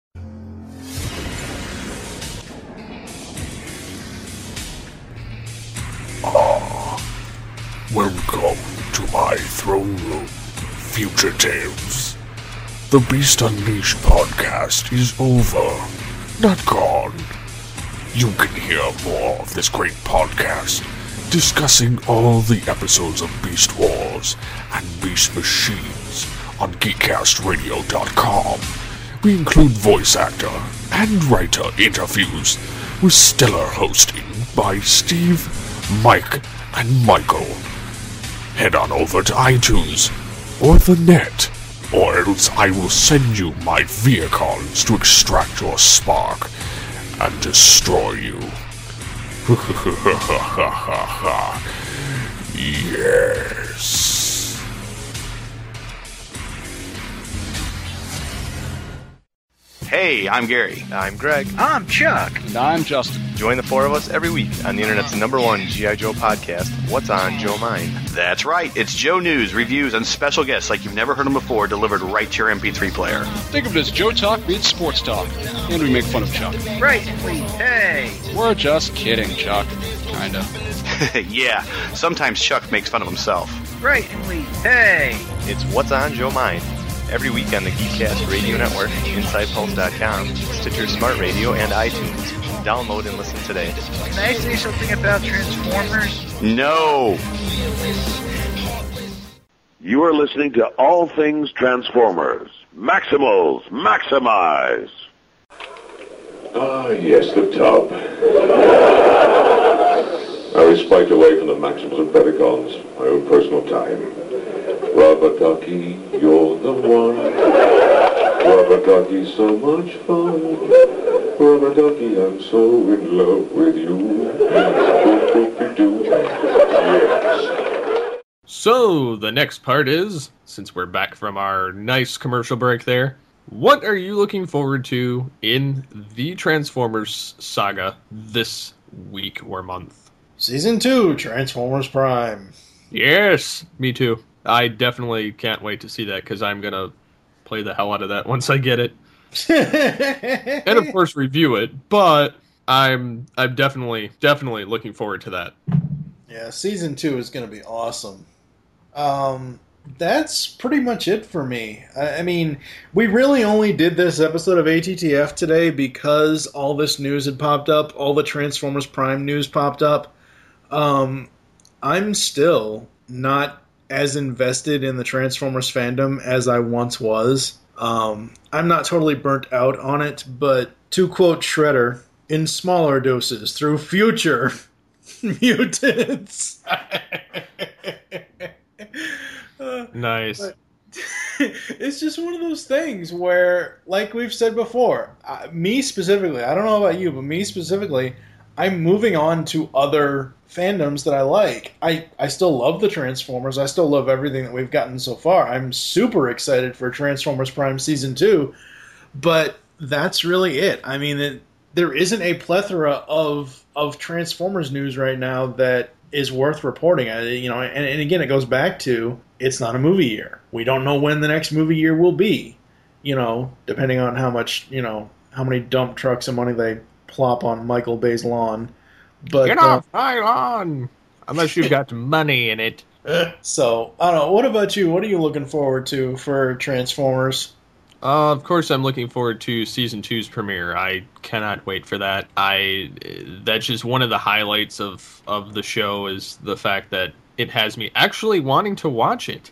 Ah, welcome to my throne room, Future Tales. The Beast Unleashed podcast is over, not gone. You can hear more of this great podcast, discussing all the episodes of Beast Wars and Beast Machines on geek cast radio dot com. We include voice actor and writer interviews with stellar hosting by Steve, Mike, and Michael. Head on over to iTunes or the net, or else I will send you my vehicles to extract your spark and destroy you. Yes. Hey, I'm Gary. I'm Greg. I'm Chuck. And I'm Justin. Join the four of us every week on the internet's number one G I. Joe podcast, What's on Joe Mind? That's right. It's Joe news, reviews, and special guests like you've never heard them before delivered right to your M P three player. Think of it as Joe Talk meets Sports Talk. And we make fun of Chuck. Right, sweet. Hey. We're just kidding, Chuck. Kinda. Yeah, sometimes Chuck makes fun of himself. Right, sweet. Hey. It's What's on Joe Mind? Every week on the Geekcast Radio Network, Inside Pulse dot com, Stitcher Smart Radio, and iTunes. Download and listen today. Can I say something about Transformers? No! You are listening to All Things Transformers. Maximals, maximize! Ah, yes, the tub. I was spiked away from the Maximals and Predacons, my own personal time. Rubber Ducky, you're the one. Rubber Ducky, so much fun. Rubber Ducky, I'm so in love with you. Yes. So, the next part is, since we're back from our nice commercial break there, what are you looking forward to in the Transformers saga this week or month? Season two, Transformers Prime. Yes, me too. I definitely can't wait to see that, because I'm going to play the hell out of that once I get it. And, of course, review it, but I'm I'm definitely, definitely looking forward to that. Yeah, Season two is going to be awesome. Um, that's pretty much it for me. I, I mean, we really only did this episode of A T T F today because all this news had popped up, all the Transformers Prime news popped up. Um, I'm still not as invested in the Transformers fandom as I once was. Um, I'm not totally burnt out on it, but to quote Shredder, in smaller doses through future mutants. uh, nice. But it's just one of those things where, like we've said before, uh, me specifically, I don't know about you, but me specifically, I'm moving on to other fandoms that I like. I, I still love the Transformers. I still love everything that we've gotten so far. I'm super excited for Transformers Prime Season two, but that's really it. I mean, it, there isn't a plethora of of Transformers news right now that is worth reporting. I, you know, and, and again, it goes back to, it's not a movie year. We don't know when the next movie year will be, you know, depending on how much, you know, how many dump trucks of money they plop on Michael Bay's lawn. But Get off uh, my lawn! Unless you've got money in it. So, I don't know. What about you? What are you looking forward to for Transformers? Uh, of course, I'm looking forward to Season two's premiere. I cannot wait for that. I That's just one of the highlights of, of the show, is the fact that it has me actually wanting to watch it.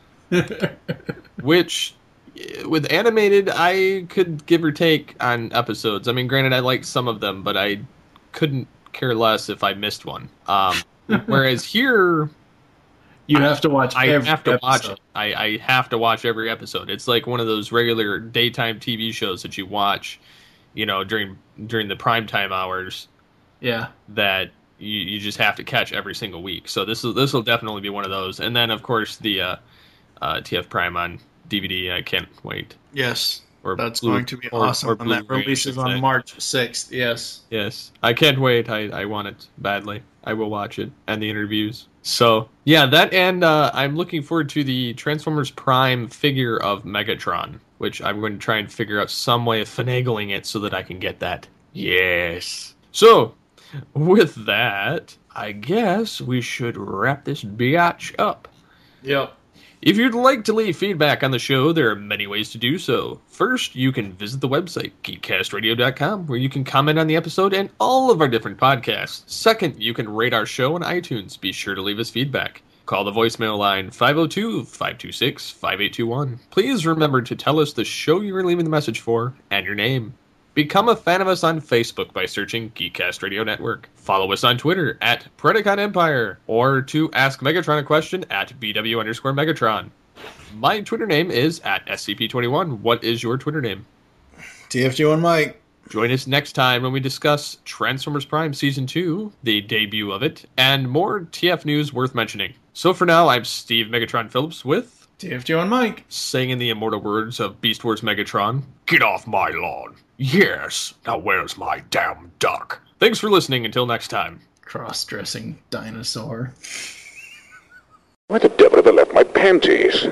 Which, with animated, I could give or take on episodes. I mean, granted, I liked some of them, but I couldn't care less if I missed one. Um, whereas here, you have to watch. I every have to episode. watch it. I, I have to watch every episode. It's like one of those regular daytime T V shows that you watch, you know, during during the primetime hours. Yeah. That you, you just have to catch every single week. So this will this will definitely be one of those. And then of course the uh, uh, T F Prime on D V D. I can't wait. Yes. or That's Blue, going to be or, awesome. or And that Blu-ray, I releases should on say. March sixth. Yes. Yes, I can't wait. I, I want it badly. I will watch it and the interviews. So yeah, that and uh, I'm looking forward to the Transformers Prime figure of Megatron, which I'm going to try and figure out some way of finagling it so that I can get that. Yes. So with that, I guess we should wrap this biatch up. Yep. If you'd like to leave feedback on the show, there are many ways to do so. First, you can visit the website, geek cast radio dot com, where you can comment on the episode and all of our different podcasts. Second, you can rate our show on iTunes. Be sure to leave us feedback. Call the voicemail line five oh two, five two six, five eight two one. Please remember to tell us the show you are leaving the message for and your name. Become a fan of us on Facebook by searching Geekcast Radio Network. Follow us on Twitter at Predacon Empire, or to ask Megatron a question at B W underscore Megatron. My Twitter name is at S C P twenty-one. What is your Twitter name? T F G one Mike. Join us next time when we discuss Transformers Prime Season two, the debut of it, and more T F news worth mentioning. So for now, I'm Steve Megatron Phillips with T F G one Mike, saying in the immortal words of Beast Wars Megatron, "Get off my lawn. Yes, now where's my damn duck?" Thanks for listening. Until next time. Cross-dressing dinosaur. Why the devil have I left my panties?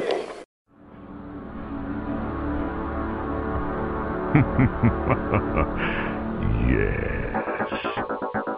Yes.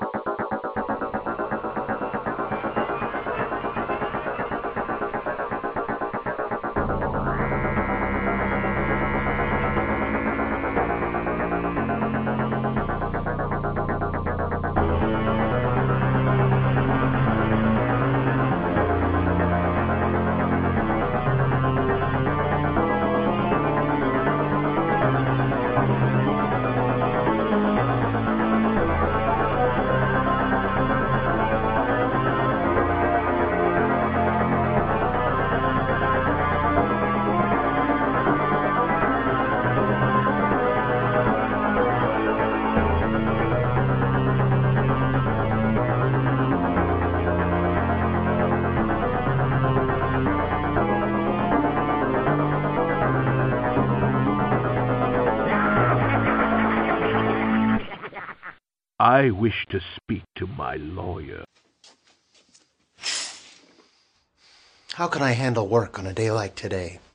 I wish to speak to my lawyer. How can I handle work on a day like today?